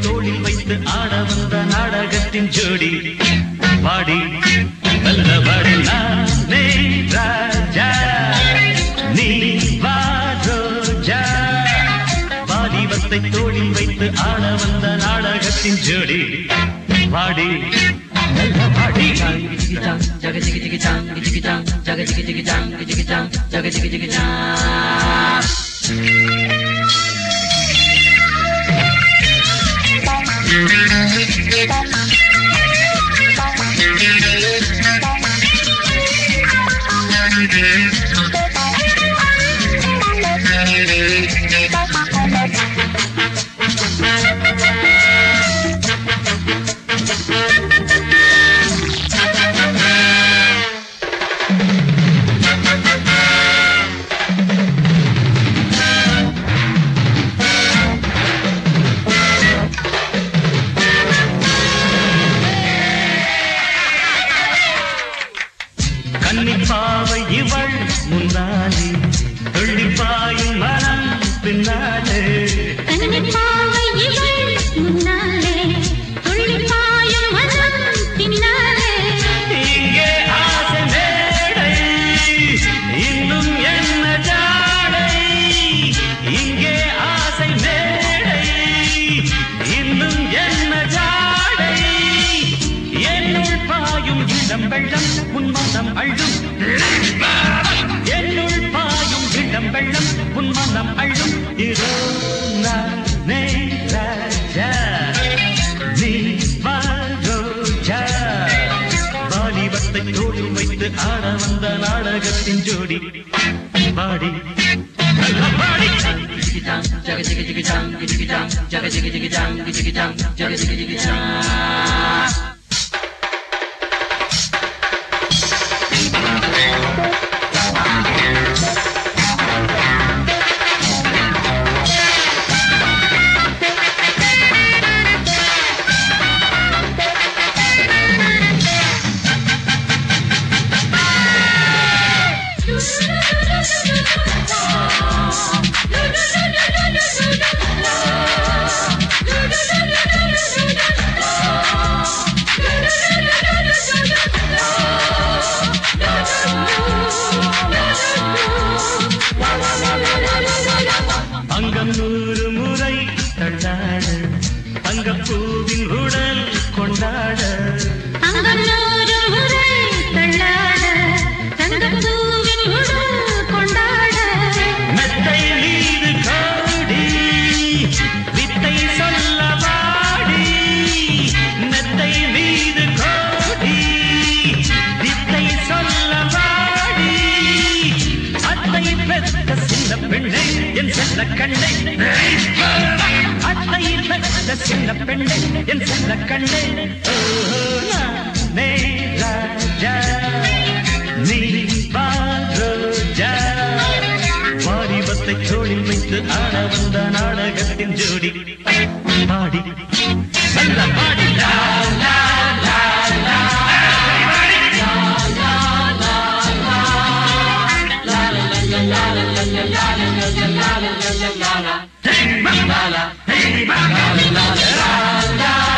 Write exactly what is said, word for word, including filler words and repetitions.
தோளில் வைத்து ஆட வந்த நாடகத்தின் ஜோடி வாடி நல்லவாடி நானே ராஜா நீ வா ரோஜா வாலிபத்தை தோளில் வைத்து ஆட வந்த நாடகத்தின் ஜோடி வாடி நல்லவாடி ஜக ஜிகி ஜிகி ஜாங் ஜிகி ஜாங் ஜக ஜிகி ஜிகி ஜாங் ஜிகி ஜாங் ஜக ஜிகி ஜிகி ஜாங் கன்னிப்பாவை இவள் முன்னாலே துள்ளிப்பாயும் மனம் பின்னாலே கன்னிப்பாவை இவள் முன்னாலே துள்ளிப்பாயும் மனம் பின்னாலே இங்கே ஆசை மேடை இன்னும் என்ன ஜாடை இங்கே ஆசை மேடை இன்னும் என்ன ஜாடை என்னுள் பாயும் இளம் வெள்ளம் உன் மனம் அழும் என்னுள் பாயும் இளம் வெள்ளம் உன் மனம் அழும் இதோ நானே ராஜா நீ வா ரோஜா வாலிபத்தை தோளில் வைத்து ஆட வந்த நாடகத்தின் ஜோடி பாடி பாடி ஜக ஜிகி ஜிகி ஜாங் ஜிகி ஜாங் ஜக ஜிகி ஜிகி ஜாங் ஜிகி ஜாங் ஜக ஜிகி ஜிகி ஜாங் அங்கம் நூறு முறை தள்ளாட தங்கப்பூவின் உடல் கொண்டாட அங்கம் நூறு முறை தள்ளாட தங்கப்பூவின் உடல் கொண்டாட மெத்தை மீது காடி வித்தை சொல்ல வாடி மெத்தை மீது காடி வித்தை சொல்ல வாடி அத்தை பெற்ற சின்ன பெண்ணை என் செல்ல கண்ணை அத்தை பெற்ற சின்ன பெண்ணை என் செல்ல கண்ணை நானே ராஜா நீ வா ரோஜா வாலிபத்தை தோளில் வைத்து ஆட வந்த நாடகத்தின் ஜோடி பாடி நல்ல பாடி லா லா லா லா la la la la la la la la la la la la la la